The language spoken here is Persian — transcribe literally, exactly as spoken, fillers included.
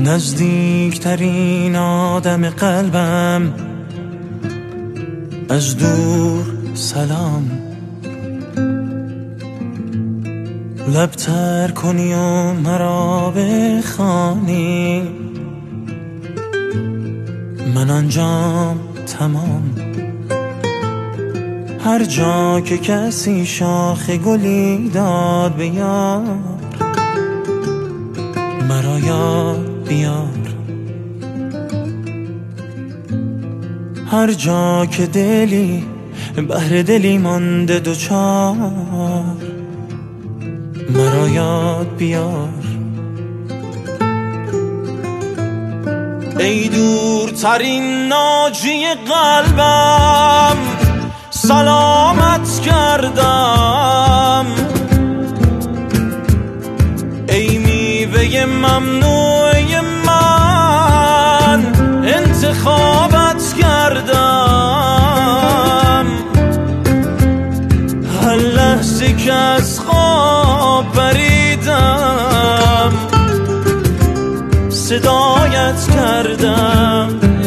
نزدیکترین آدم قلبم، از دور سلام. لبتر کنی و مرا بخوانی، من آنجام تمام. هر جا که کسی شاخ گلی داد به یار، مرا یاد بیار. هر جا که دلی بهر دلی مانده دوچار، مرا یاد بیار. ای دورترین ناجی قلبم، سلامت کردم. ای میوه ممنوعه من، انتخابت کردم. هر لحظه که از خواب پریدم، صدایت کردم.